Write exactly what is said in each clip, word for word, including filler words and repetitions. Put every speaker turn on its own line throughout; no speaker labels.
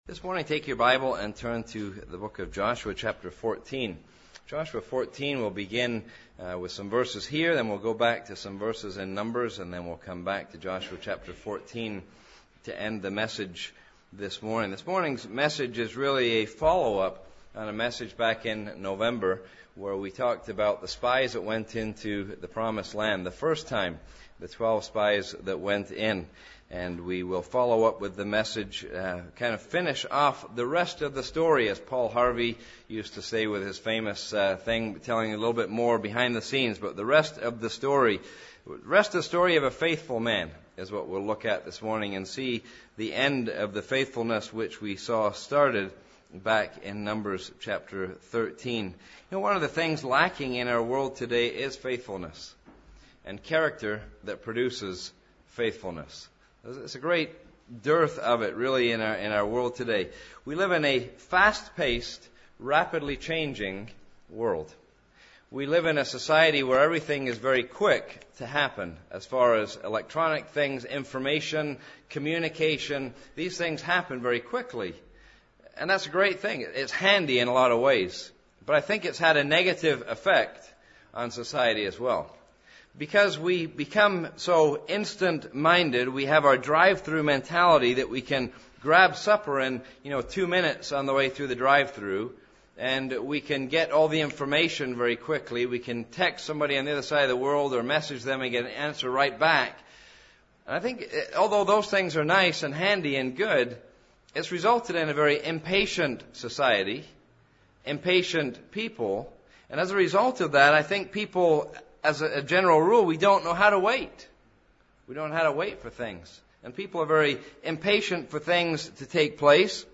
This morning, take your Bible and turn to the book of Joshua, chapter fourteen. Joshua fourteen will begin uh, with some verses here, then we'll go back to some verses in Numbers, and then we'll come back to Joshua chapter fourteen to end the message this morning. This morning's message is really a follow-up on a message back in November where we talked about the spies that went into the Promised Land. The first time, the twelve spies that went in. And we will follow up with the message, uh, kind of finish off the rest of the story, as Paul Harvey used to say with his famous uh, thing, telling a little bit more behind the scenes. But the rest of the story, the rest of the story of a faithful man is what we'll look at this morning and see the end of the faithfulness which we saw started back in Numbers chapter thirteen. You know, one of the things lacking in our world today is faithfulness and character that produces faithfulness. It's a great dearth of it, really, in our in our world today. We live in a fast-paced, rapidly changing world. We live in a society where everything is very quick to happen as far as electronic things, information, communication. These things happen very quickly. And that's a great thing. It's handy in a lot of ways. But I think it's had a negative effect on society as well. Because we become so instant-minded, we have our drive-through mentality that we can grab supper in, you know, two minutes on the way through the drive-through, and we can get all the information very quickly. We can text somebody on the other side of the world or message them and get an answer right back. And I think, although those things are nice and handy and good, it's resulted in a very impatient society, impatient people, and as a result of that, I think people, as a general rule, we don't know how to wait. We don't know how to wait for things. And people are very impatient for things to take place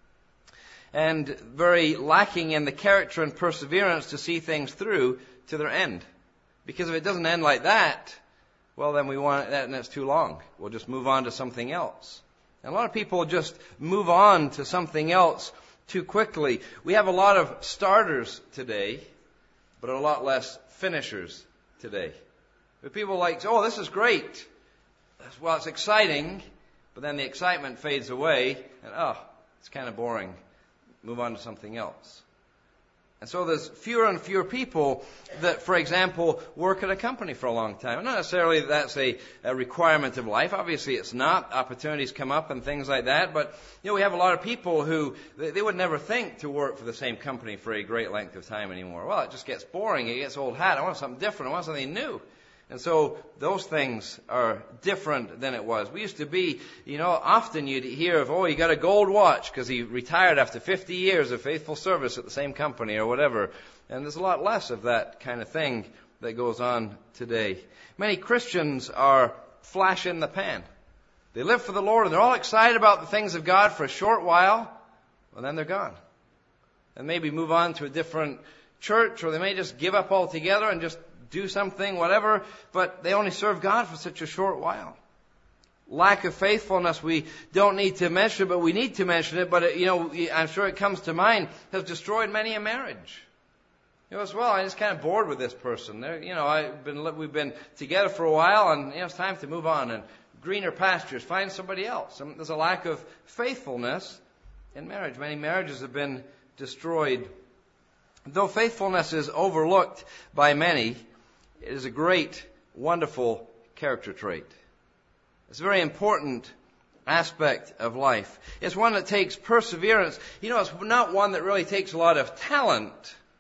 and very lacking in the character and perseverance to see things through to their end. Because if it doesn't end like that, well, then we want that and it's too long. We'll just move on to something else. And a lot of people just move on to something else too quickly. We have a lot of starters today, but a lot less finishers today. But people like, oh, this is great. Well, it's exciting, but then the excitement fades away, and oh, it's kind of boring. Move on to something else. And so there's fewer and fewer people that, for example, work at a company for a long time. Not necessarily that that's a, a requirement of life. Obviously, it's not. Opportunities come up and things like that. But, you know, we have a lot of people who, they, they would never think to work for the same company for a great length of time anymore. Well, it just gets boring. It gets old hat. I want something different. I want something new. And so those things are different than it was. We used to be, you know, often you'd hear of, oh, he got a gold watch because he retired after fifty years of faithful service at the same company or whatever. And there's a lot less of that kind of thing that goes on today. Many Christians are flash in the pan. They live for the Lord and they're all excited about the things of God for a short while, and then they're gone. And maybe move on to a different church, or they may just give up altogether and just do something, whatever, but they only serve God for such a short while. Lack of faithfulness, we don't need to mention it, but we need to mention it, but, it, you know, I'm sure it comes to mind, has destroyed many a marriage. You know, as well, I'm just kind of bored with this person. They're, you know, I've been, we've been together for a while, and, you know, it's time to move on, and greener pastures, find somebody else. And there's a lack of faithfulness in marriage. Many marriages have been destroyed. Though faithfulness is overlooked by many, it is a great, wonderful character trait. It's a very important aspect of life. It's one that takes perseverance. You know, it's not one that really takes a lot of talent,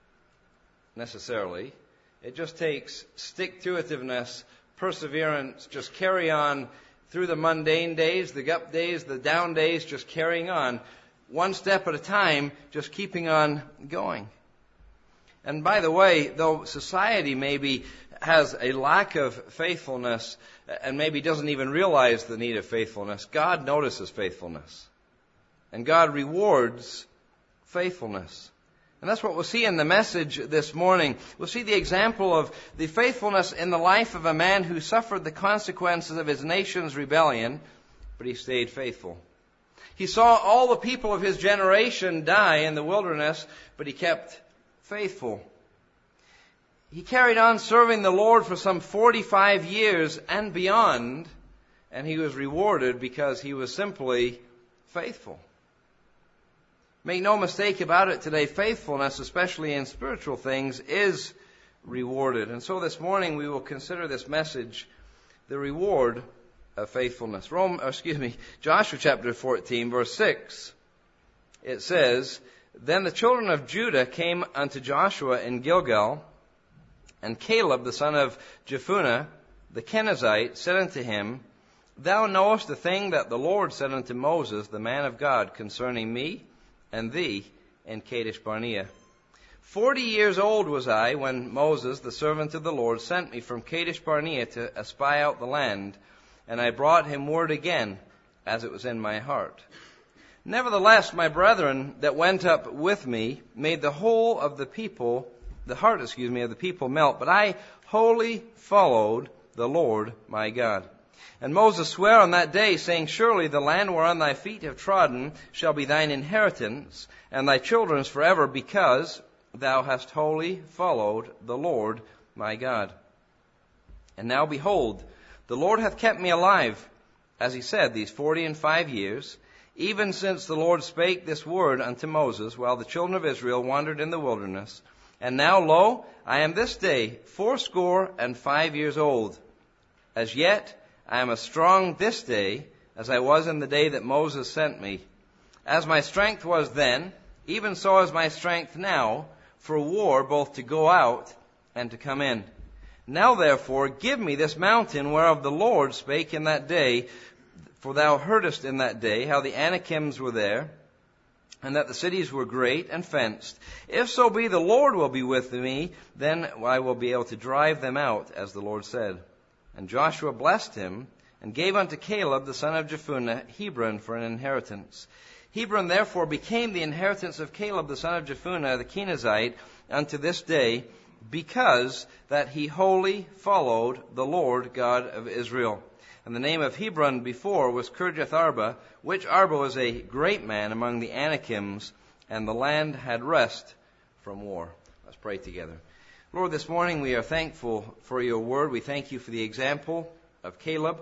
necessarily. It just takes stick-to-itiveness, perseverance, just carry on through the mundane days, the up days, the down days, just carrying on, one step at a time, just keeping on going. And by the way, though society maybe has a lack of faithfulness and maybe doesn't even realize the need of faithfulness, God notices faithfulness. And God rewards faithfulness. And that's what we'll see in the message this morning. We'll see the example of the faithfulness in the life of a man who suffered the consequences of his nation's rebellion, but he stayed faithful. He saw all the people of his generation die in the wilderness, but he kept faithful. He carried on serving the Lord for some forty-five years and beyond, and he was rewarded because he was simply faithful. Make no mistake about it today, faithfulness, especially in spiritual things, is rewarded. And so this morning we will consider this message, the reward of faithfulness. Rome, excuse me, Joshua chapter fourteen, verse six. It says, Then the children of Judah came unto Joshua in Gilgal, and Caleb the son of Jephunneh, the Kenizzite, said unto him, Thou knowest the thing that the Lord said unto Moses, the man of God, concerning me and thee in Kadesh Barnea. Forty years old was I when Moses, the servant of the Lord, sent me from Kadesh Barnea to espy out the land, and I brought him word again, as it was in my heart. Nevertheless, my brethren that went up with me made the whole of the people, the heart, excuse me, of the people melt, but I wholly followed the Lord my God. And Moses sware on that day, saying, Surely the land whereon thy feet have trodden shall be thine inheritance, and thy children's forever, because thou hast wholly followed the Lord my God. And now behold, the Lord hath kept me alive, as he said, these forty and five years, even since the Lord spake this word unto Moses, while the children of Israel wandered in the wilderness. And now, lo, I am this day fourscore and five years old. As yet I am as strong this day as I was in the day that Moses sent me. As my strength was then, even so is my strength now, for war both to go out and to come in. Now therefore give me this mountain whereof the Lord spake in that day, for thou heardest in that day how the Anakims were there, and that the cities were great and fenced. If so be the Lord will be with me, then I will be able to drive them out, as the Lord said. And Joshua blessed him, and gave unto Caleb the son of Jephunneh Hebron for an inheritance. Hebron therefore became the inheritance of Caleb the son of Jephunneh the Kenizzite unto this day, because that he wholly followed the Lord God of Israel. And the name of Hebron before was Kirjath Arba, which Arba was a great man among the Anakims, and the land had rest from war. Let's pray together. Lord, this morning we are thankful for your word. We thank you for the example of Caleb.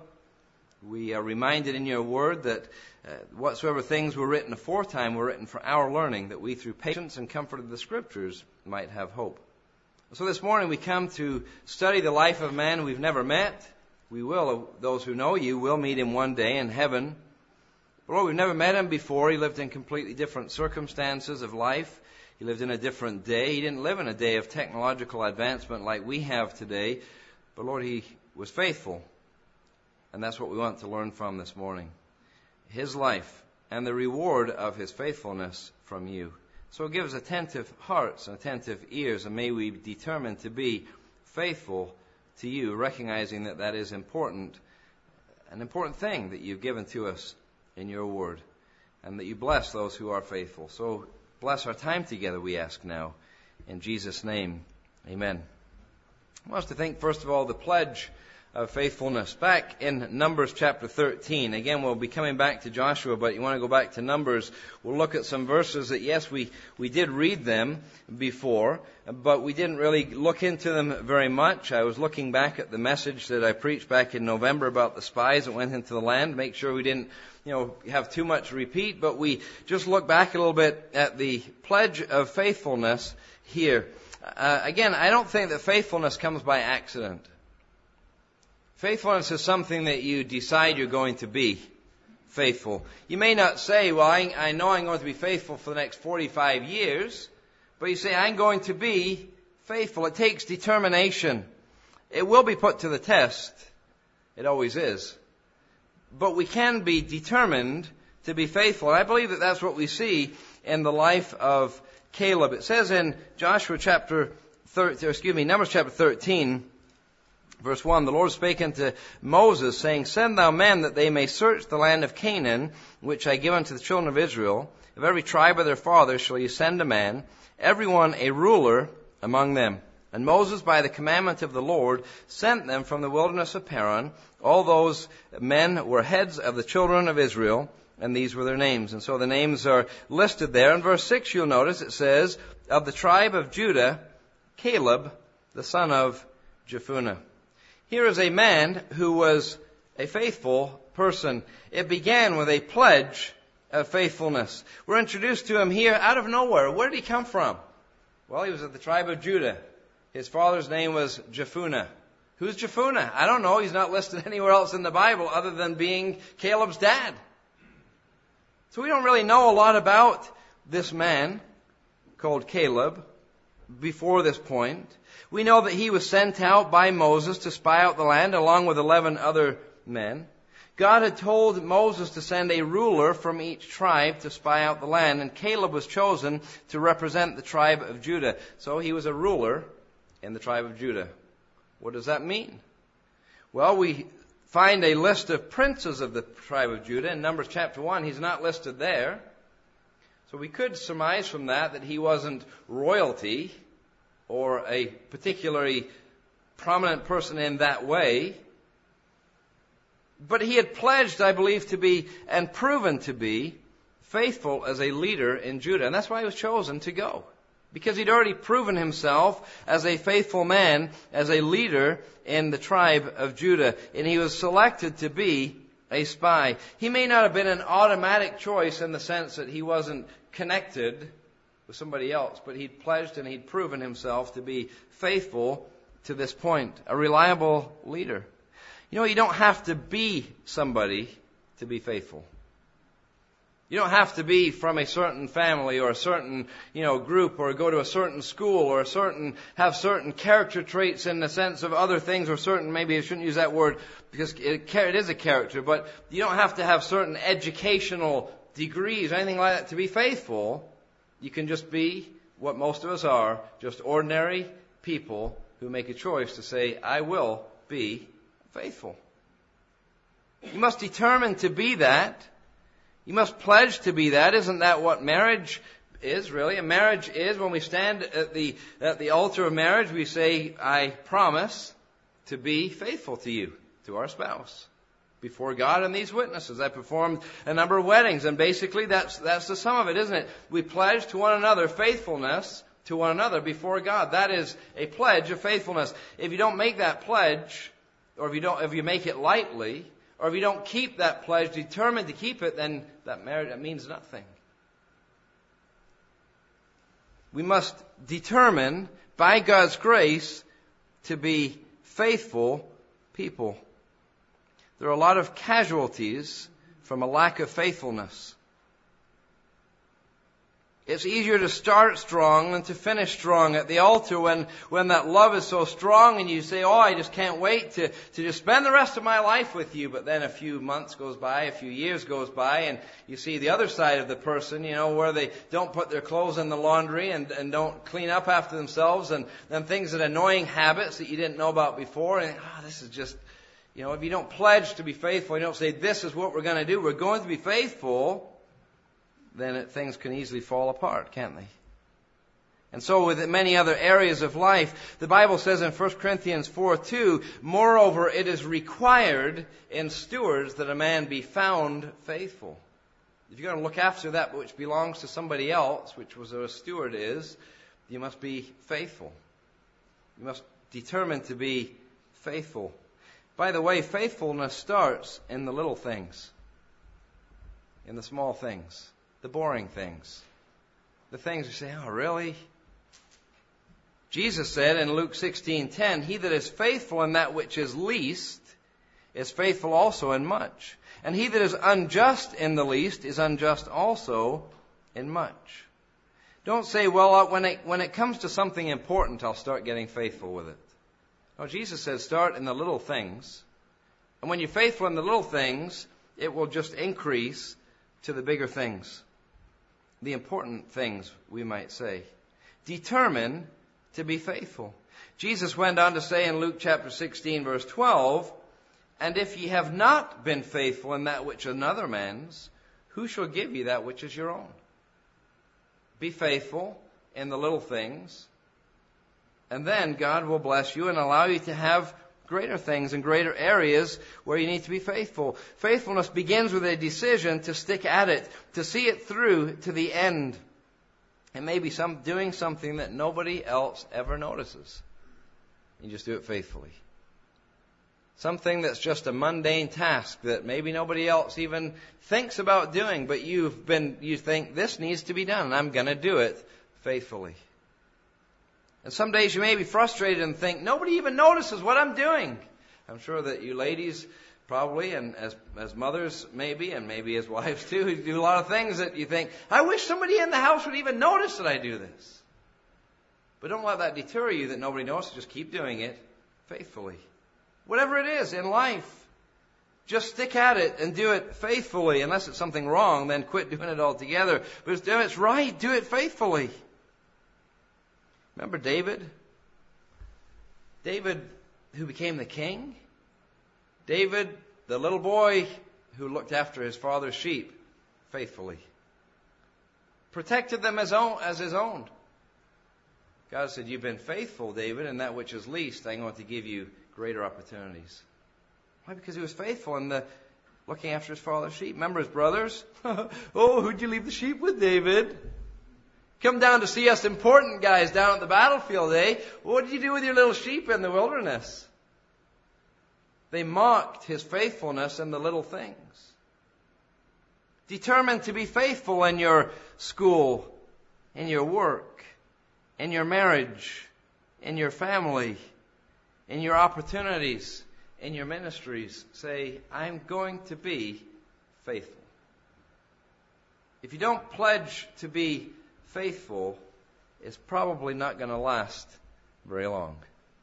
We are reminded in your word that uh, whatsoever things were written aforetime were written for our learning, that we through patience and comfort of the Scriptures might have hope. So this morning we come to study the life of a man we've never met. We will, those who know you, will meet him one day in heaven. But Lord, we've never met him before. He lived in completely different circumstances of life. He lived in a different day. He didn't live in a day of technological advancement like we have today. But Lord, he was faithful. And that's what we want to learn from this morning. His life and the reward of his faithfulness from you. So give us attentive hearts and attentive ears, and may we be determined to be faithful to you, recognizing that that is important, an important thing that you've given to us in your word, and that you bless those who are faithful. So bless our time together, we ask now. In Jesus' name, amen. I want us to think, first of all, the pledge of faithfulness. Back in Numbers chapter thirteen, again, we'll be coming back to Joshua, but you want to go back to Numbers. We'll look at some verses that, yes, we, we did read them before, but we didn't really look into them very much. I was looking back at the message that I preached back in November about the spies that went into the land, make sure we didn't, you know, have too much repeat, but we just look back a little bit at the pledge of faithfulness here. Uh, again, I don't think that faithfulness comes by accident. Faithfulness is something that you decide you're going to be faithful. You may not say, well, I, I know I'm going to be faithful for the next forty-five years, but you say, I'm going to be faithful. It takes determination. It will be put to the test. It always is. But we can be determined to be faithful. And I believe that that's what we see in the life of Caleb. It says in Joshua chapter thirteen, excuse me, Numbers chapter thirteen, verse one, the Lord spake unto Moses, saying, Send thou men that they may search the land of Canaan, which I give unto the children of Israel. Of every tribe of their fathers shall you send a man, every one a ruler among them. And Moses, by the commandment of the Lord, sent them from the wilderness of Paran. All those men were heads of the children of Israel, and these were their names. And so the names are listed there. In verse six, you'll notice it says, Of the tribe of Judah, Caleb, the son of Jephunneh. Here is a man who was a faithful person. It began with a pledge of faithfulness. We're introduced to him here out of nowhere. Where did he come from? Well, he was of the tribe of Judah. His father's name was Jephunneh. Who's Jephunneh? I don't know. He's not listed anywhere else in the Bible other than being Caleb's dad. So we don't really know a lot about this man called Caleb before this point. We know that he was sent out by Moses to spy out the land along with eleven other men. God had told Moses to send a ruler from each tribe to spy out the land, and Caleb was chosen to represent the tribe of Judah. So he was a ruler in the tribe of Judah. What does that mean? Well, we find a list of princes of the tribe of Judah in Numbers chapter one. He's not listed there. So we could surmise from that that he wasn't royalty or a particularly prominent person in that way. But he had pledged, I believe, to be, and proven to be, faithful as a leader in Judah. And that's why he was chosen to go. Because he'd already proven himself as a faithful man, as a leader in the tribe of Judah. And he was selected to be a spy. He may not have been an automatic choice in the sense that he wasn't connected with somebody else, but he'd pledged and he'd proven himself to be faithful to this point, a reliable leader. You know, you don't have to be somebody to be faithful. You don't have to be from a certain family or a certain, you know, group or go to a certain school or a certain, have certain character traits in the sense of other things or certain, maybe I shouldn't use that word because it, it is a character, but you don't have to have certain educational degrees or anything like that to be faithful. You can just be what most of us are, just ordinary people who make a choice to say, I will be faithful. You must determine to be that. You must pledge to be that. Isn't that what marriage is, really? A marriage is when we stand at the at the altar of marriage, we say, I promise to be faithful to you, to our spouse, before God and these witnesses. I performed a number of weddings, and basically that's that's the sum of it, isn't it? We pledge to one another faithfulness to one another before God. That is a pledge of faithfulness. If you don't make that pledge, or if you don't, if you make it lightly, or if you don't keep that pledge, determined to keep it, then that marriage that means nothing. We must determine, by God's grace, to be faithful people. There are a lot of casualties from a lack of faithfulness. It's easier to start strong than to finish strong at the altar when, when that love is so strong and you say, oh, I just can't wait to, to just spend the rest of my life with you. But then a few months goes by, a few years goes by, and you see the other side of the person, you know, where they don't put their clothes in the laundry and, and don't clean up after themselves, and then things that annoying habits that you didn't know about before. And oh, this is just, you know, if you don't pledge to be faithful, you don't say, this is what we're going to do, we're going to be faithful, then it, things can easily fall apart, can't they? And so with many other areas of life, the Bible says in First Corinthians four two, moreover, it is required in stewards that a man be found faithful. If you're going to look after that which belongs to somebody else, which was what a steward is, you must be faithful. You must determine to be faithful. By the way, faithfulness starts in the little things, in the small things. The boring things. The things you say, oh, really? Jesus said in Luke sixteen ten, he that is faithful in that which is least is faithful also in much. And he that is unjust in the least is unjust also in much. Don't say, well, when it, when it comes to something important, I'll start getting faithful with it. No, Jesus says, start in the little things. And when you're faithful in the little things, it will just increase to the bigger things. The important things, we might say. Determine to be faithful. Jesus went on to say in Luke chapter sixteen, verse twelve, and if ye have not been faithful in that which is another man's, who shall give you that which is your own? Be faithful in the little things, and then God will bless you and allow you to have greater things and greater areas where you need to be faithful. Faithfulness begins with a decision to stick at it, to see it through to the end. And maybe some doing something that nobody else ever notices. You just do it faithfully. Something that's just a mundane task that maybe nobody else even thinks about doing, but you've been, you think this needs to be done, and I'm going to do it faithfully. And some days you may be frustrated and think, nobody even notices what I'm doing. I'm sure that you ladies probably, and as as mothers maybe, and maybe as wives too, who do a lot of things that you think, I wish somebody in the house would even notice that I do this. But don't let that deter you that nobody notices. Just keep doing it faithfully. Whatever it is in life, just stick at it and do it faithfully. Unless it's something wrong, then quit doing it altogether. But if it's right, do it faithfully. Remember David? David, who became the king? David, the little boy who looked after his father's sheep faithfully. Protected them as, own, as his own. God said, you've been faithful, David, in that which is least. I'm going to give you greater opportunities. Why? Because he was faithful in the looking after his father's sheep. Remember his brothers? Oh, who'd you leave the sheep with, David? Come down to see us important guys down at the battlefield, eh? What did you do with your little sheep in the wilderness? They mocked his faithfulness in the little things. Determined to be faithful in your school, in your work, in your marriage, in your family, in your opportunities, in your ministries. Say, I'm going to be faithful. If you don't pledge to be faithful, it's probably not going to last very long.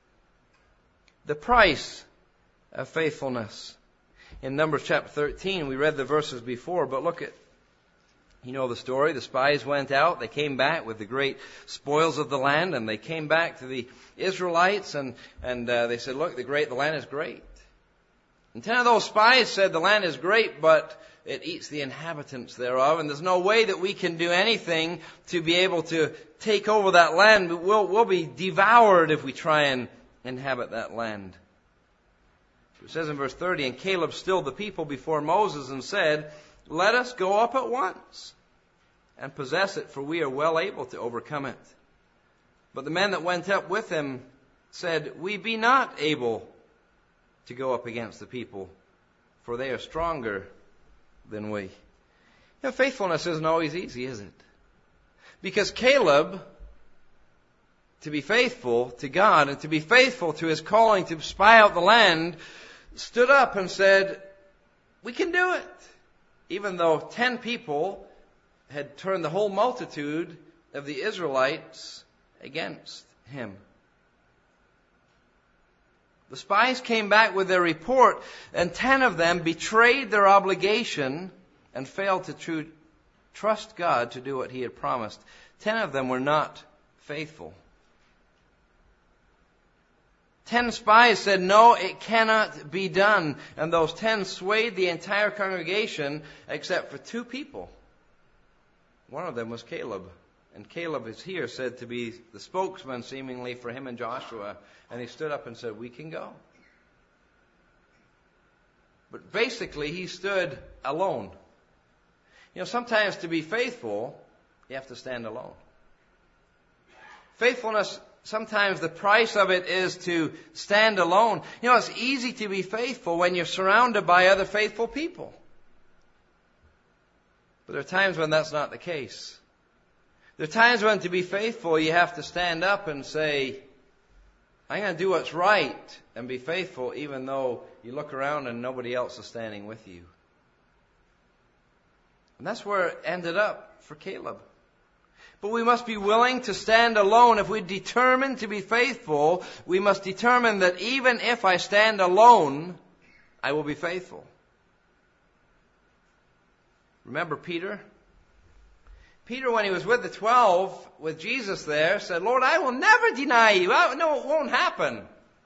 The price of faithfulness. In Numbers chapter thirteen, we read the verses before, but look at, you know the story. The spies went out, they came back with the great spoils of the land, and they came back to the Israelites, and, and uh, they said, look, the great, the land is great. And ten of those spies said, the land is great, but it eats the inhabitants thereof, and there's no way that we can do anything to be able to take over that land. We'll, we'll be devoured if we try and inhabit that land. It says in verse thirty, and Caleb stilled the people before Moses and said, let us go up at once and possess it, for we are well able to overcome it. But the men that went up with him said, we be not able to go up against the people, for they are stronger than we. You know, faithfulness isn't always easy, is it? Because Caleb, to be faithful to God and to be faithful to his calling to spy out the land, stood up and said, we can do it. Even though ten people had turned the whole multitude of the Israelites against him. The spies came back with their report, and ten of them betrayed their obligation and failed to tr- trust God to do what he had promised. Ten of them were not faithful. Ten spies said, no, it cannot be done. And those ten swayed the entire congregation except for two people. One of them was Caleb. And Caleb is here said to be the spokesman seemingly for him and Joshua. And he stood up and said, we can go. But basically he stood alone. You know, sometimes to be faithful, you have to stand alone. Faithfulness, sometimes the price of it is to stand alone. You know, it's easy to be faithful when you're surrounded by other faithful people. But there are times when that's not the case. There are times when to be faithful, you have to stand up and say, I'm going to do what's right and be faithful, even though you look around and nobody else is standing with you. And that's where it ended up for Caleb. But we must be willing to stand alone. If we determine to be faithful, we must determine that even if I stand alone, I will be faithful. Remember Peter? Peter, when he was with the twelve, with Jesus there, said, Lord, I will never deny you. I, no, it won't happen.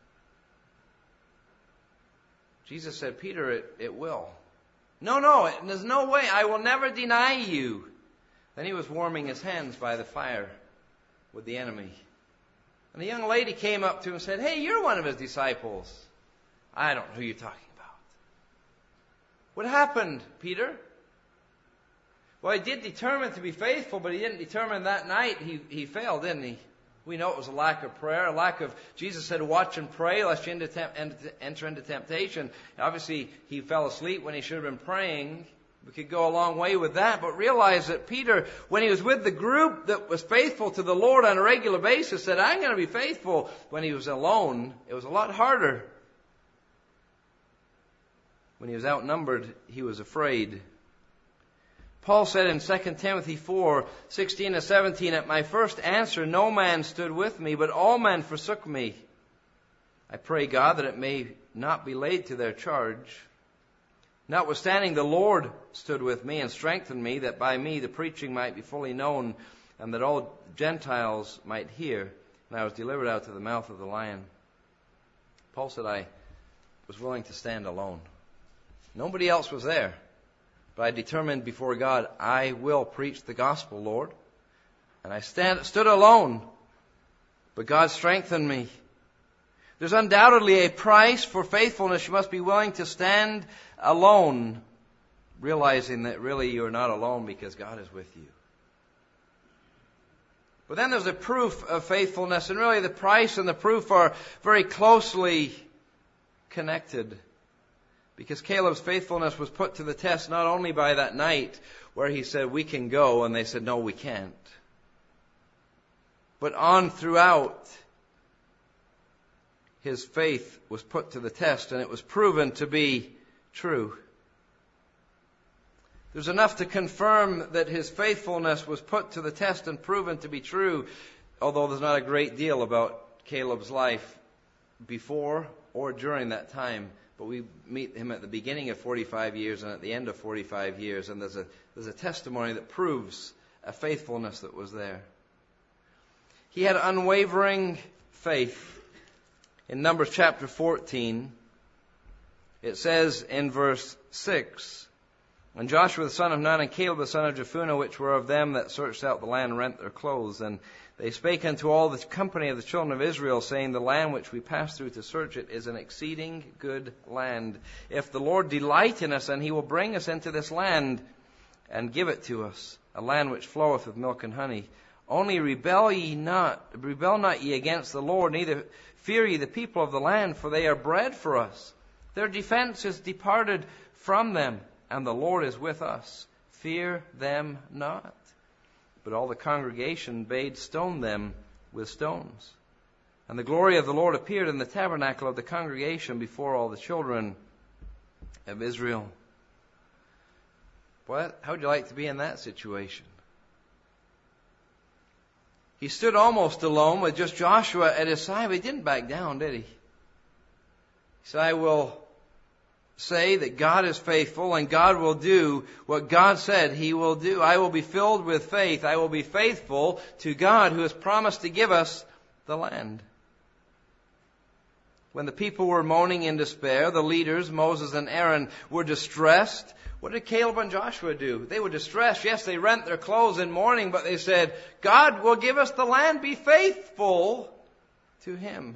Jesus said, Peter, it, it will. No, no, it, there's no way. I will never deny you. Then he was warming his hands by the fire with the enemy. And a young lady came up to him and said, hey, you're one of his disciples. I don't know who you're talking about. What happened, Peter? Well, he did determine to be faithful, but he didn't determine that night. He, he failed, didn't he? We know it was a lack of prayer, a lack of, Jesus said, watch and pray lest you enter into temptation. Obviously, he fell asleep when he should have been praying. We could go a long way with that, but realize that Peter, when he was with the group that was faithful to the Lord on a regular basis, said, I'm going to be faithful. When he was alone, it was a lot harder. When he was outnumbered, he was afraid. Paul said in Second Timothy four, sixteen to seventeen, at my first answer no man stood with me, but all men forsook me. I pray God that it may not be laid to their charge. Notwithstanding, the Lord stood with me and strengthened me, that by me the preaching might be fully known, and that all Gentiles might hear. And I was delivered out to the mouth of the lion. Paul said, I was willing to stand alone. Nobody else was there. But I determined before God, I will preach the gospel, Lord. And I stand, stood alone. But God strengthened me. There's undoubtedly a price for faithfulness. You must be willing to stand alone, realizing that really you're not alone because God is with you. But then there's a proof of faithfulness, and really the price and the proof are very closely connected. Because Caleb's faithfulness was put to the test not only by that night where he said, we can go, and they said, no, we can't. But on throughout, his faith was put to the test, and it was proven to be true. There's enough to confirm that his faithfulness was put to the test and proven to be true, although there's not a great deal about Caleb's life before or during that time. But we meet him at the beginning of forty-five years and at the end of forty-five years, and there's a there's a testimony that proves a faithfulness that was there. He had unwavering faith. In Numbers chapter fourteen, it says in verse six, and Joshua the son of Nun and Caleb the son of Jephunneh, which were of them that searched out the land, rent their clothes. And they spake unto all the company of the children of Israel, saying, the land which we passed through to search it is an exceeding good land. If the Lord delight in us, and he will bring us into this land and give it to us, a land which floweth with milk and honey. Only rebel ye not, rebel not ye against the Lord, neither fear ye the people of the land, for they are bread for us. Their defense is departed from them, and the Lord is with us. Fear them not. But all the congregation bade stone them with stones. And the glory of the Lord appeared in the tabernacle of the congregation before all the children of Israel. What? How would you like to be in that situation? He stood almost alone with just Joshua at his side, but he didn't back down, did he? He said, I will say that God is faithful, and God will do what God said he will do. I will be filled with faith. I will be faithful to God who has promised to give us the land. When the people were moaning in despair, the leaders, Moses and Aaron, were distressed. What did Caleb and Joshua do? They were distressed. Yes, they rent their clothes in mourning, but they said, God will give us the land. Be faithful to him.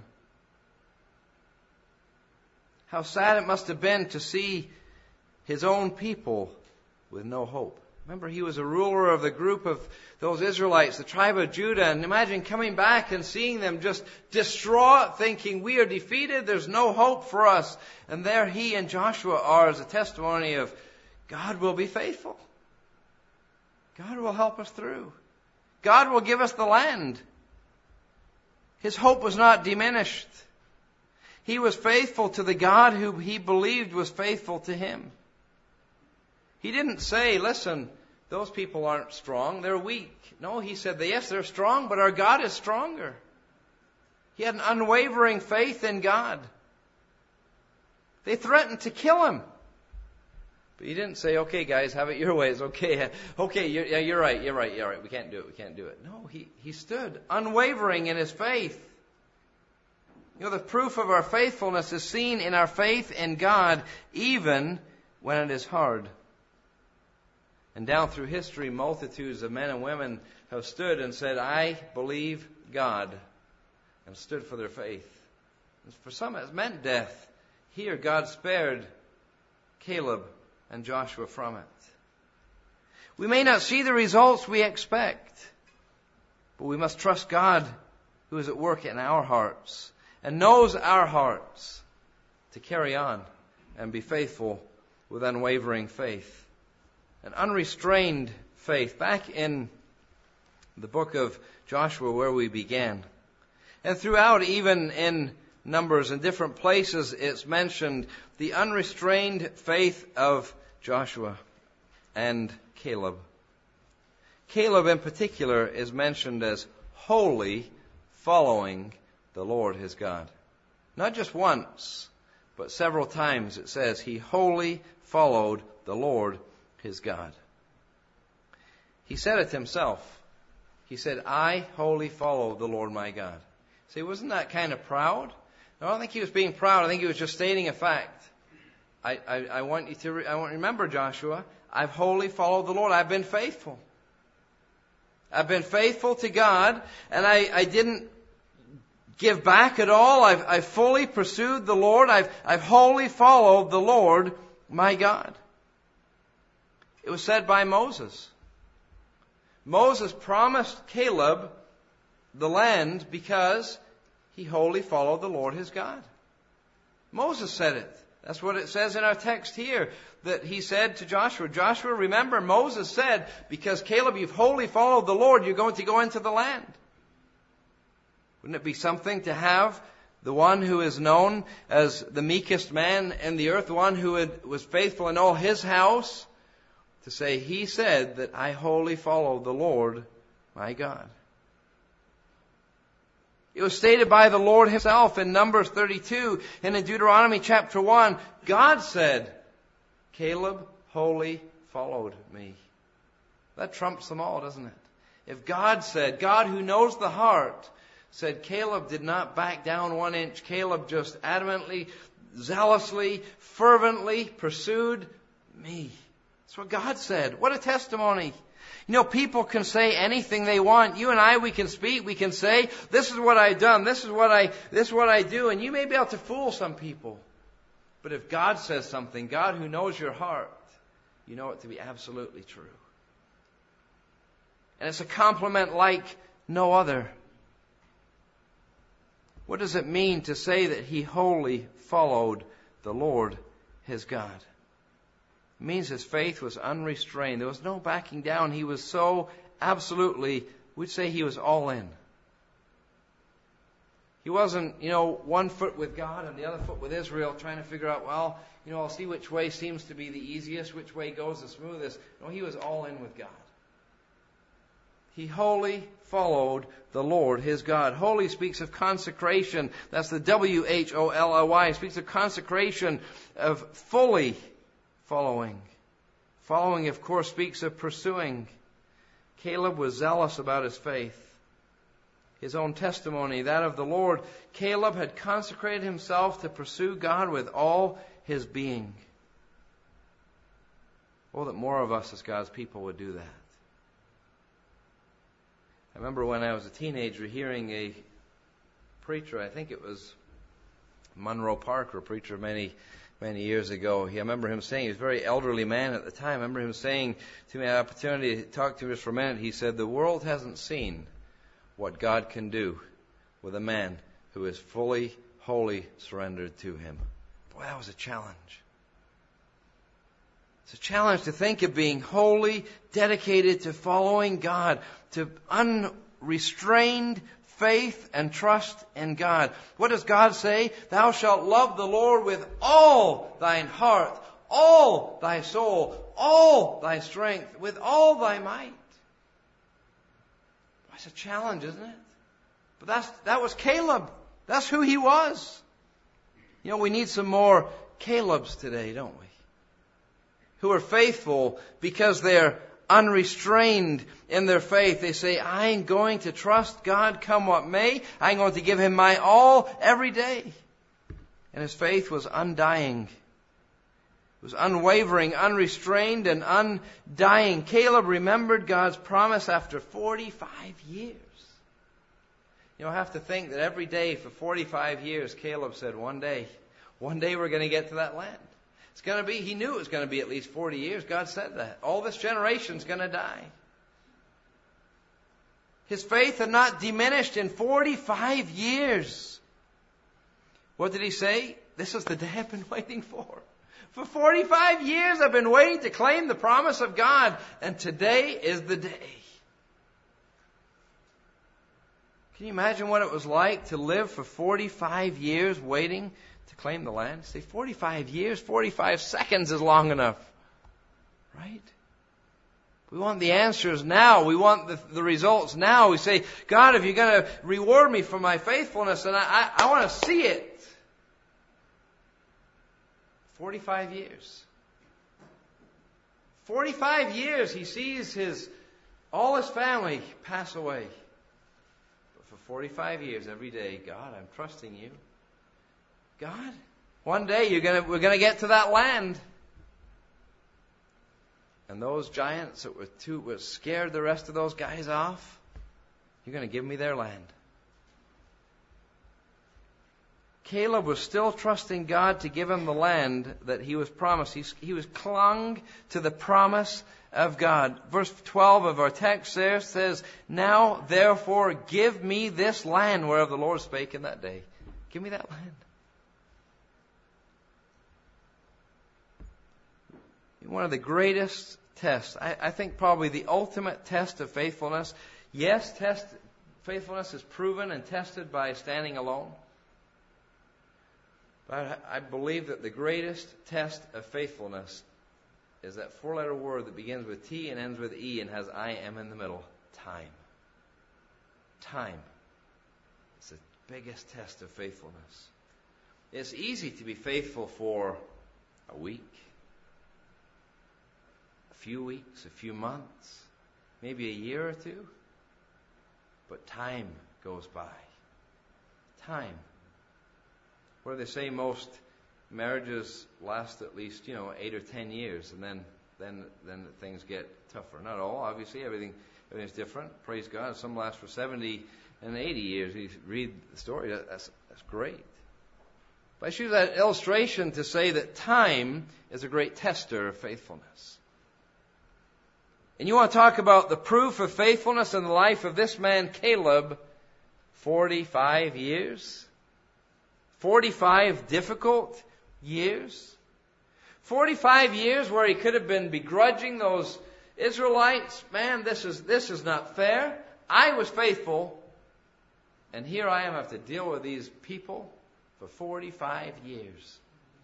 How sad it must have been to see his own people with no hope. Remember, he was a ruler of the group of those Israelites, the tribe of Judah. And imagine coming back and seeing them just distraught, thinking, we are defeated, there's no hope for us. And there he and Joshua are as a testimony of God will be faithful. God will help us through. God will give us the land. His hope was not diminished. He was faithful to the God who he believed was faithful to him. He didn't say, listen, those people aren't strong, they're weak. No, he said, yes, they're strong, but our God is stronger. He had an unwavering faith in God. They threatened to kill him. But he didn't say, okay, guys, have it your way. It's okay. Okay, you're, yeah, you're right, you're right, you're right. We can't do it, we can't do it. No, he, he stood unwavering in his faith. You know, the proof of our faithfulness is seen in our faith in God, even when it is hard. And down through history, multitudes of men and women have stood and said, I believe God, and stood for their faith. And for some, it's meant death. Here, God spared Caleb and Joshua from it. We may not see the results we expect, but we must trust God who is at work in our hearts and knows our hearts to carry on and be faithful with unwavering faith. An unrestrained faith. Back in the book of Joshua where we began. And throughout, even in Numbers, in different places, it's mentioned the unrestrained faith of Joshua and Caleb. Caleb in particular is mentioned as wholly following the Lord his God. Not just once, but several times it says he wholly followed the Lord his God. He said it himself. He said, I wholly follow the Lord my God. See, wasn't that kind of proud? No, I don't think he was being proud. I think he was just stating a fact. I, I, I want you to re- I want to remember, Joshua, I've wholly followed the Lord. I've been faithful. I've been faithful to God, and I, I didn't give back at all. I've, I've fully pursued the Lord. I've, I've wholly followed the Lord, my God. It was said by Moses. Moses promised Caleb the land because he wholly followed the Lord his God. Moses said it. That's what it says in our text here, that he said to Joshua, Joshua, remember, Moses said, because Caleb, you've wholly followed the Lord, you're going to go into the land. Wouldn't it be something to have the one who is known as the meekest man in the earth, the one who had, was faithful in all his house, to say, he said that I wholly followed the Lord, my God. It was stated by the Lord himself in Numbers thirty-two and in Deuteronomy chapter one. God said, Caleb wholly followed me. That trumps them all, doesn't it? If God said, God who knows the heart, said Caleb did not back down one inch. Caleb just adamantly, zealously, fervently pursued me. That's what God said. What a testimony. You know, people can say anything they want. You and I, we can speak, we can say, this is what I've done, this is what I, this is what I do, and you may be able to fool some people. But if God says something, God who knows your heart, you know it to be absolutely true. And it's a compliment like no other. What does it mean to say that he wholly followed the Lord his God? It means his faith was unrestrained. There was no backing down. He was so absolutely, we'd say he was all in. He wasn't, you know, one foot with God and the other foot with Israel trying to figure out, well, you know, I'll see which way seems to be the easiest, which way goes the smoothest. No, he was all in with God. He wholly followed the Lord, his God. Holy speaks of consecration. That's the W H O L L Y. It speaks of consecration, of fully following. Following, of course, speaks of pursuing. Caleb was zealous about his faith. His own testimony, that of the Lord. Caleb had consecrated himself to pursue God with all his being. Oh, that more of us as God's people would do that. I remember when I was a teenager hearing a preacher, I think it was Monroe Parker, a preacher many, many years ago. He, I remember him saying, he was a very elderly man at the time. I remember him saying to me, I had an opportunity to talk to him just for a minute. He said, the world hasn't seen what God can do with a man who is fully, wholly surrendered to him. Boy, that was a challenge. It's a challenge to think of being wholly dedicated to following God, to unrestrained faith and trust in God. What does God say? Thou shalt love the Lord with all thine heart, all thy soul, all thy strength, with all thy might. That's a challenge, isn't it? But that's that was Caleb. That's who he was. You know, we need some more Calebs today, don't we? Who are faithful because they're unrestrained in their faith. They say, I'm going to trust God come what may. I'm going to give him my all every day. And his faith was undying. It was unwavering, unrestrained, and undying. Caleb remembered God's promise after forty-five years. You know, I have to think that every day for forty-five years, Caleb said, one day, one day we're going to get to that land. It's going to be, he knew it was going to be at least forty years. God said that. All this generation's going to die. His faith had not diminished in forty-five years. What did he say? This is the day I've been waiting for. For forty-five years I've been waiting to claim the promise of God, and today is the day. Can you imagine what it was like to live for forty-five years waiting to claim the land? Say, forty-five years, forty-five seconds is long enough. Right? We want the answers now. We want the, the results now. We say, God, if you're going to reward me for my faithfulness, and I, I, I want to see it. forty-five years. forty-five years he sees his all his family pass away. But for forty-five years, every day, God, I'm trusting you. God, one day you're gonna we're gonna get to that land. And those giants that were too were scared the rest of those guys off, you're gonna give me their land. Caleb was still trusting God to give him the land that he was promised. He, he was clung to the promise of God. Verse twelve of our text there says, now therefore give me this land whereof the Lord spake in that day. Give me that land. One of the greatest tests, I, I think probably the ultimate test of faithfulness. Yes, test faithfulness is proven and tested by standing alone. But I believe that the greatest test of faithfulness is that four-letter word that begins with T and ends with E and has I am in the middle. Time. Time. It's the biggest test of faithfulness. It's easy to be faithful for a week, a few weeks, a few months, maybe a year or two. But time goes by. Time. Where they say most marriages last at least, you know, eight or ten years, and then then then things get tougher. Not all, obviously, everything everything's different. Praise God. Some last for seventy and eighty years. You read the story, that's that's great. But I choose that illustration to say that time is a great tester of faithfulness. And you want to talk about the proof of faithfulness in the life of this man Caleb, forty-five years. forty-five difficult years. forty-five years where he could have been begrudging those Israelites. Man, this is this is not fair. I was faithful, and here I am, I have to deal with these people for forty-five years.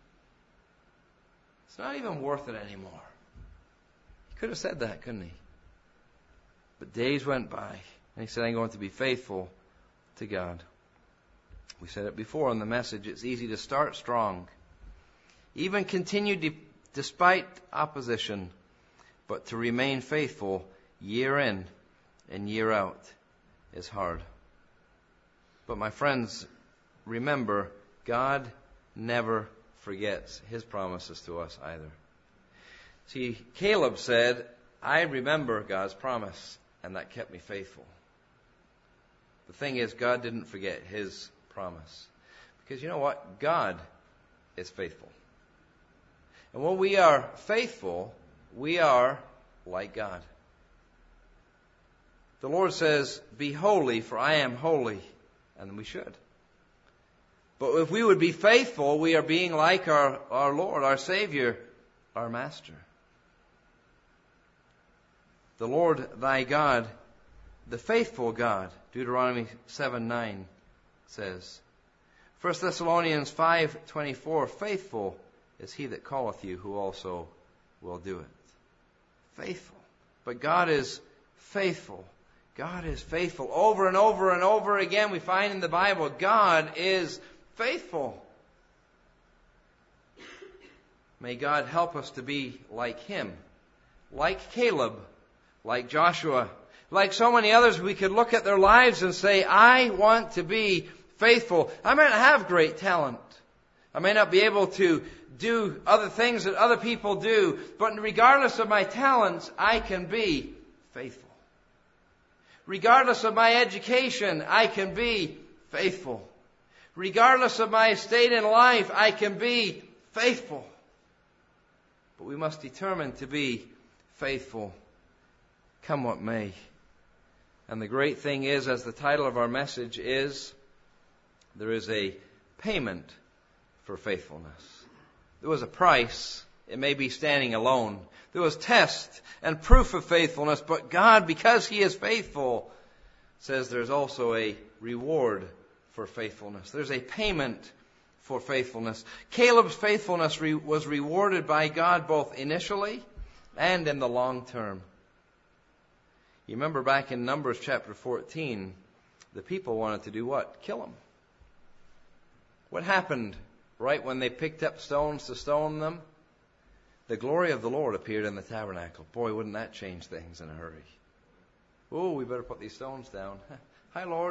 It's not even worth it anymore. He could have said that, couldn't he? But days went by, and he said, I'm going to be faithful to God. We said it before in the message, it's easy to start strong, even continue de- despite opposition, but to remain faithful year in and year out is hard. But my friends, remember, God never forgets His promises to us either. See, Caleb said, I remember God's promise, and that kept me faithful. The thing is, God didn't forget His promise. Because you know what? God is faithful. And when we are faithful, we are like God. The Lord says, be holy, for I am holy. And we should. But if we would be faithful, we are being like our, our Lord, our Savior, our Master. The Lord thy God, the faithful God, Deuteronomy seven nine says. First Thessalonians five twenty-four, faithful is he that calleth you, who also will do it. Faithful. But God is faithful. God is faithful. Over and over and over again we find in the Bible, God is faithful. May God help us to be like Him. Like Caleb. Like Joshua. Like so many others, we could look at their lives and say, I want to be faithful. I may not have great talent. I may not be able to do other things that other people do. But regardless of my talents, I can be faithful. Regardless of my education, I can be faithful. Regardless of my state in life, I can be faithful. But we must determine to be faithful, come what may. And the great thing is, as the title of our message is, there is a payment for faithfulness. There was a price. It may be standing alone. There was test and proof of faithfulness, but God, because He is faithful, says there's also a reward for faithfulness. There's a payment for faithfulness. Caleb's faithfulness re- was rewarded by God both initially and in the long term. You remember back in Numbers chapter fourteen, the people wanted to do what? Kill him. What happened right when they picked up stones to stone them? The glory of the Lord appeared in the tabernacle. Boy, wouldn't that change things in a hurry. Oh, we better put these stones down. Hi, Lord.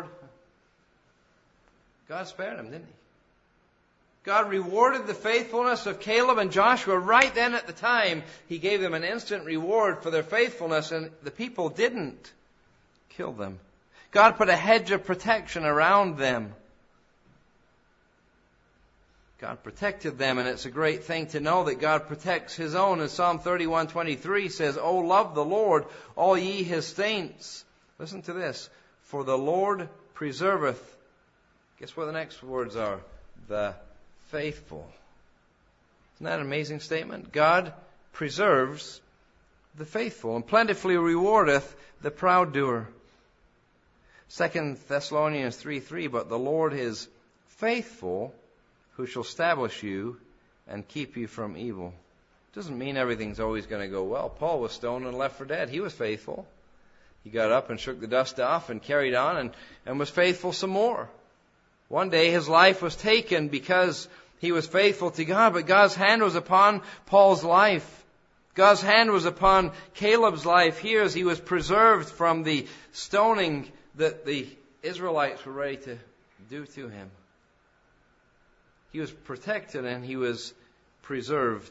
God spared him, didn't He? God rewarded the faithfulness of Caleb and Joshua right then at the time. He gave them an instant reward for their faithfulness, and the people didn't kill them. God put a hedge of protection around them. God protected them, and it's a great thing to know that God protects His own. As Psalm thirty-one twenty-three says, "O love the Lord, all ye His saints." Listen to this. "For the Lord preserveth." Guess what the next words are? The faithful. Isn't that an amazing statement? God preserves the faithful and plentifully rewardeth the proud doer. Second Thessalonians three three, "But the Lord is faithful, who shall establish you and keep you from evil." Doesn't mean everything's always going to go well. Paul was stoned and left for dead. He was faithful. He got up and shook the dust off and carried on and, and was faithful some more. One day his life was taken because he was faithful to God, but God's hand was upon Paul's life. God's hand was upon Caleb's life here as he was preserved from the stoning that the Israelites were ready to do to him. He was protected and he was preserved.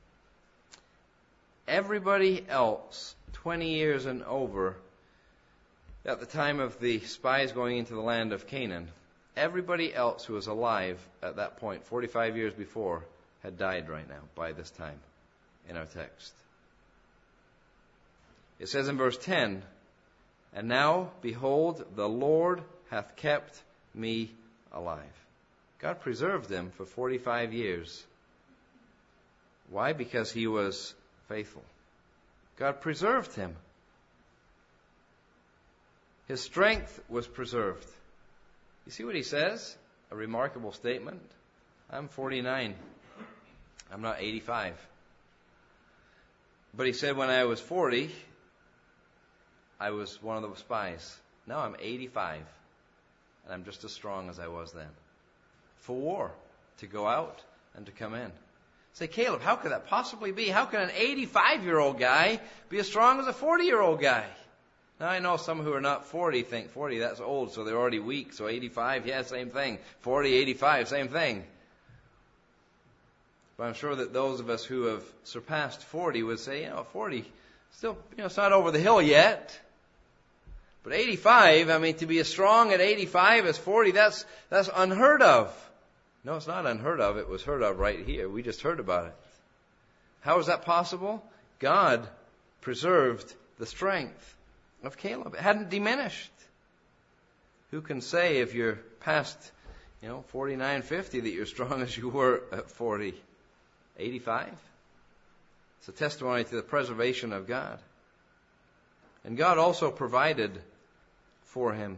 Everybody else, twenty years and over, at the time of the spies going into the land of Canaan, everybody else who was alive at that point, forty-five years before, had died right now by this time in our text. It says in verse ten, "And now, behold, the Lord hath kept me alive." God preserved him for forty-five years. Why? Because he was faithful. God preserved him. His strength was preserved. You see what he says? A remarkable statement. I'm forty-nine. I'm not eighty-five. But he said when I was forty, I was one of the spies. Now I'm eighty-five. And I'm just as strong as I was then. For war, to go out and to come in. Say, Caleb, how could that possibly be? How can an eighty-five-year-old guy be as strong as a forty-year-old guy? Now, I know some who are not forty think forty, that's old, so they're already weak. So eighty-five, yeah, same thing. forty, eighty-five, same thing. But I'm sure that those of us who have surpassed forty would say, you know, forty, still, you know, it's not over the hill yet. But eighty-five, I mean, to be as strong at eighty-five as forty, that's that's unheard of. No, it's not unheard of. It was heard of right here. We just heard about it. How is that possible? God preserved the strength of Caleb. It hadn't diminished. Who can say if you're past, you know, forty-nine, fifty that you're strong as you were at forty? eighty-five? It's a testimony to the preservation of God. And God also provided for him.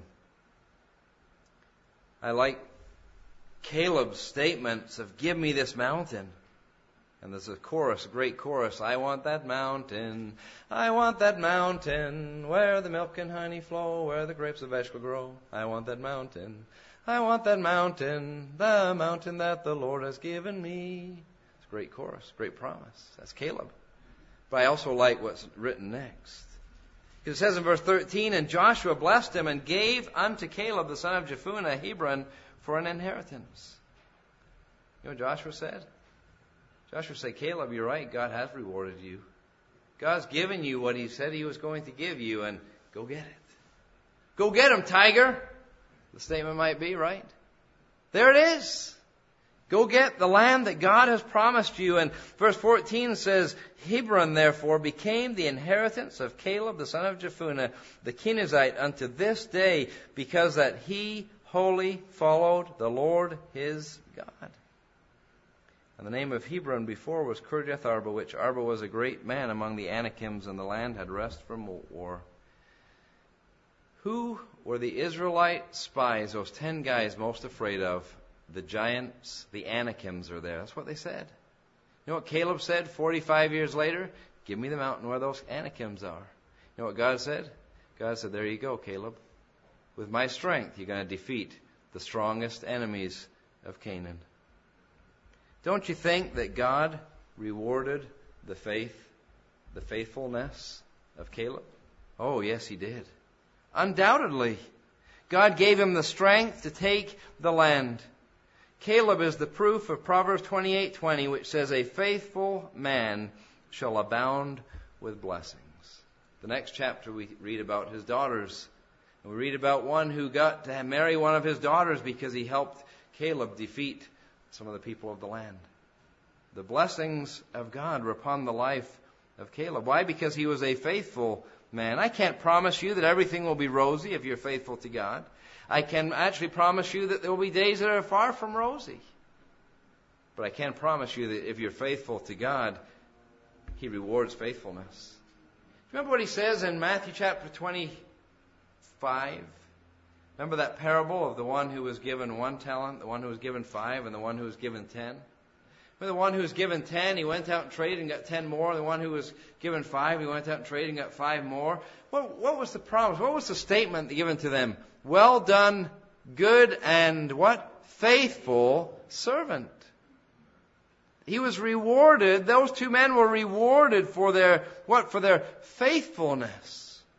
I like Caleb's statements of, "Give me this mountain." And there's a chorus, a great chorus. "I want that mountain, I want that mountain, where the milk and honey flow, where the grapes of Eshcol grow. I want that mountain, I want that mountain, the mountain that the Lord has given me." It's a great chorus, great promise. That's Caleb. But I also like what's written next. It says in verse thirteen, "And Joshua blessed him and gave unto Caleb the son of Jephunneh Hebron for an inheritance." You know what Joshua said? Joshua said, "Caleb, you're right. God has rewarded you. God's given you what he said he was going to give you, and go get it. Go get him, tiger." The statement might be, right? There it is. Go get the land that God has promised you. And verse fourteen says, Hebron therefore became the inheritance of Caleb the son of Jephunneh, the Kenizzite, unto this day, because that he wholly followed the Lord his God. And the name of Hebron before was Kirjath Arba, which Arba was a great man among the Anakims, and the land had rest from war. Who were the Israelite spies, those ten guys most afraid of? The giants, the Anakims are there. That's what they said. You know what Caleb said forty-five years later? Give me the mountain where those Anakims are. You know what God said? God said, there you go, Caleb. With my strength, you're going to defeat the strongest enemies of Canaan. Don't you think that God rewarded the faith, the faithfulness of Caleb? Oh, yes, He did. Undoubtedly. God gave him the strength to take the land. Caleb is the proof of Proverbs twenty-eight twenty, which says, a faithful man shall abound with blessings. The next chapter we read about his daughters. And we read about one who got to marry one of his daughters because he helped Caleb defeat some of the people of the land. The blessings of God were upon the life of Caleb. Why? Because he was a faithful man. I can't promise you that everything will be rosy if you're faithful to God. I can actually promise you that there will be days that are far from rosy. But I can promise you that if you're faithful to God, He rewards faithfulness. Remember what He says in Matthew chapter twenty-five? Remember that parable of the one who was given one talent, the one who was given five, and the one who was given ten? Remember the one who was given ten, he went out and traded and got ten more. The one who was given five, he went out and traded and got five more. What, what was the promise? What was the statement given to them? Well done, good and what? Faithful servant. He was rewarded. Those two men were rewarded for their, what? For their faithfulness.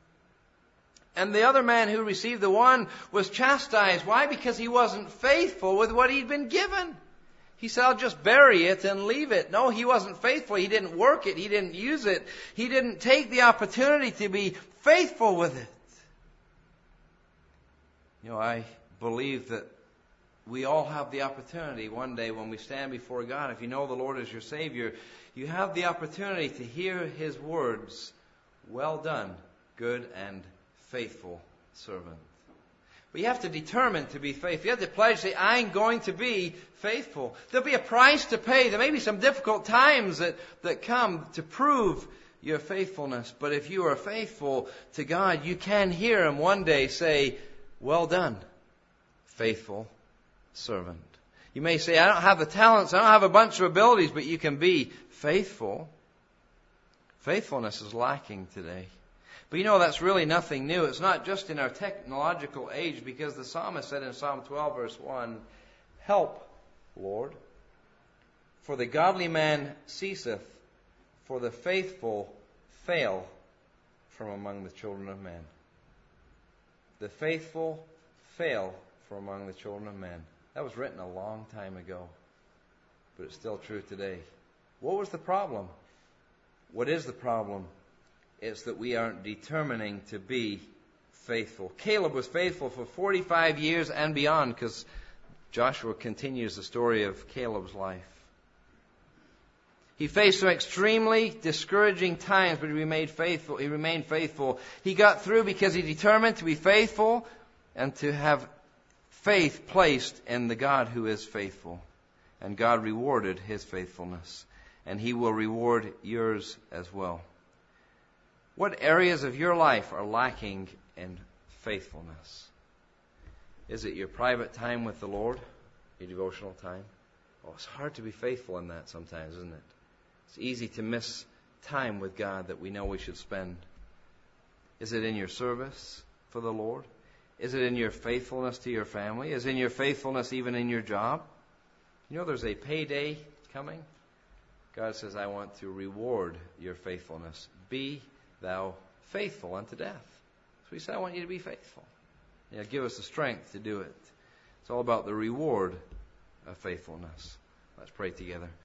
And the other man who received the one was chastised. Why? Because he wasn't faithful with what he'd been given. He said, I'll just bury it and leave it. No, he wasn't faithful. He didn't work it. He didn't use it. He didn't take the opportunity to be faithful with it. You know, I believe that we all have the opportunity one day when we stand before God. If you know the Lord as your Savior, you have the opportunity to hear His words, well done, good and faithful servant. But you have to determine to be faithful. You have to pledge, say, I'm going to be faithful. There'll be a price to pay. There may be some difficult times that, that come to prove your faithfulness. But if you are faithful to God, you can hear Him one day say, well done, faithful servant. You may say, I don't have the talents, I don't have a bunch of abilities, but you can be faithful. Faithfulness is lacking today. But you know, that's really nothing new. It's not just in our technological age, because the psalmist said in Psalm twelve, verse one, help, Lord, for the godly man ceaseth, for the faithful fail from among the children of men. The faithful fail from among the children of men. That was written a long time ago, but it's still true today. What was the problem? What is the problem? It's that we aren't determining to be faithful. Caleb was faithful for forty-five years and beyond, because Joshua continues the story of Caleb's life. He faced some extremely discouraging times, but he remained faithful. He remained faithful. He got through because he determined to be faithful and to have faith placed in the God who is faithful. And God rewarded his faithfulness. And He will reward yours as well. What areas of your life are lacking in faithfulness? Is it your private time with the Lord? Your devotional time? Oh, it's hard to be faithful in that sometimes, isn't it? It's easy to miss time with God that we know we should spend. Is it in your service for the Lord? Is it in your faithfulness to your family? Is it in your faithfulness even in your job? You know there's a payday coming? God says, I want to reward your faithfulness. Be thou faithful unto death. So He said, I want you to be faithful. You know, give us the strength to do it. It's all about the reward of faithfulness. Let's pray together.